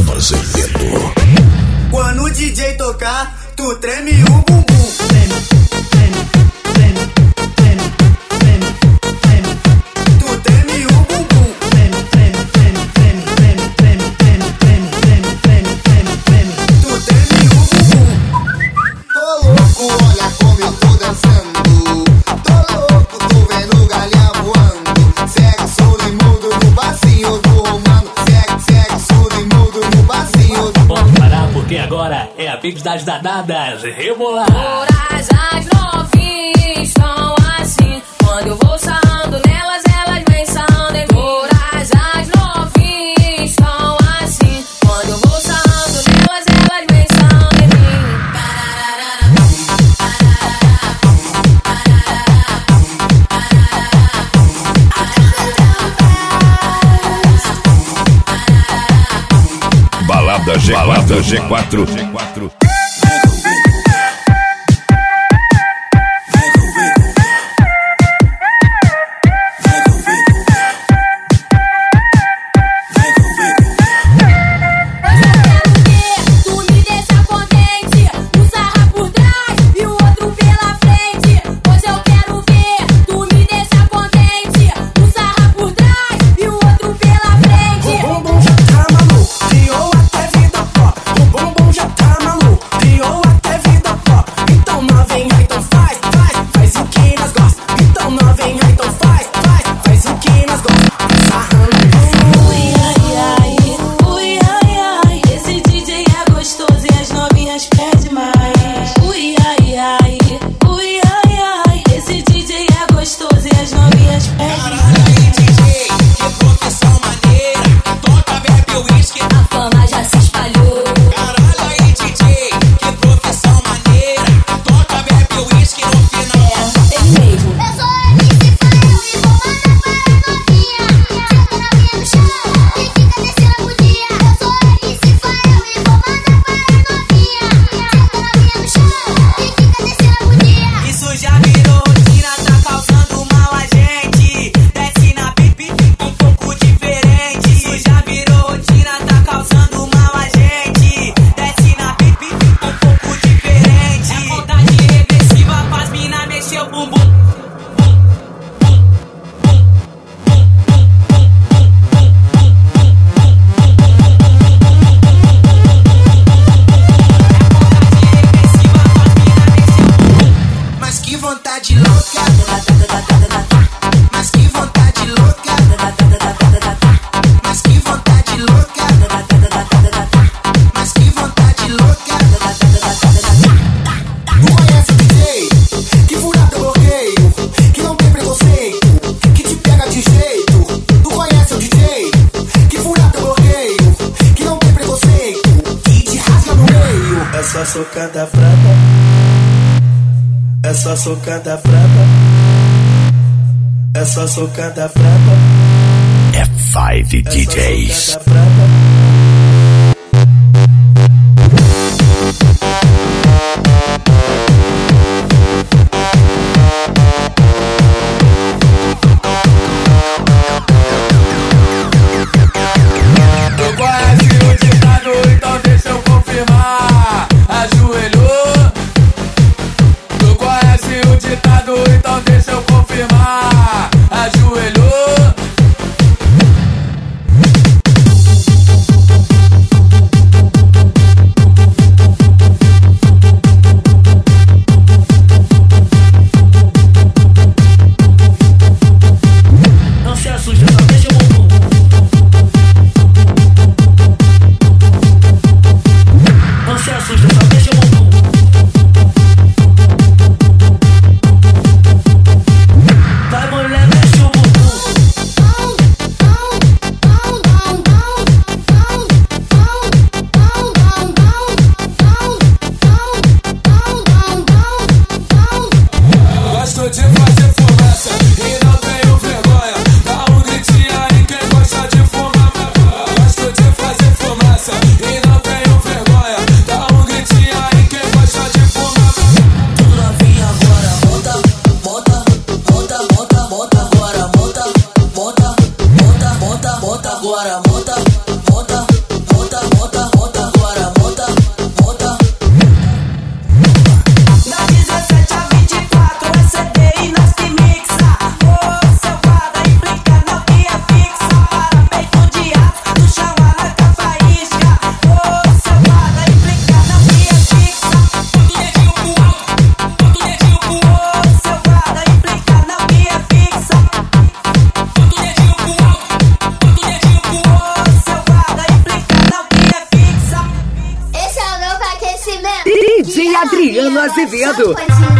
Azevedo. Quando o DJ tocar, tu treme o bumbum. Treme, treme, treme, treme, treme, treme. Tu treme o bumbum. Treme, treme, treme, treme, treme, treme, treme, treme, treme, treme, treme, treme. Tu treme o bumbum. Tô louco, olha como eu tô dançando. Tô louco, tô vendo galinha voando. Segue o som e mudo no passinho do romano. Segue o som e mudo no passinho do Vamos parar porque agora é a Pix das Danadas. Rebolar. Todas as novinhas estão assim. Quando eu vou sarrando nelas, elas vêm sarrando em mim. Todas as novinhas estão assim. Quando eu vou sarrando nelas, elas vêm sarrando em mim. Balada G4. Essa socada frada, essa socada frada, essa socada frada. F5 DJs. Tu conhece o ditado, então deixa eu confirmar. Ajoelhou. Tu conhece o ditado, então deixa eu confirmar. Ajoelhou. Não se assusta, só deixa o bumbum. Não se assusta, só deixa o bumbum. Vai, mulher, mexe o bumbum. Gosto de fazer fumaça e não tenho vergonha. Dá um gritinho aí quem gosta de fumar. Gosto de fazer fumaça e não tenho vergonha. Dá um gritinho aí quem DJ Adriano Azevedo.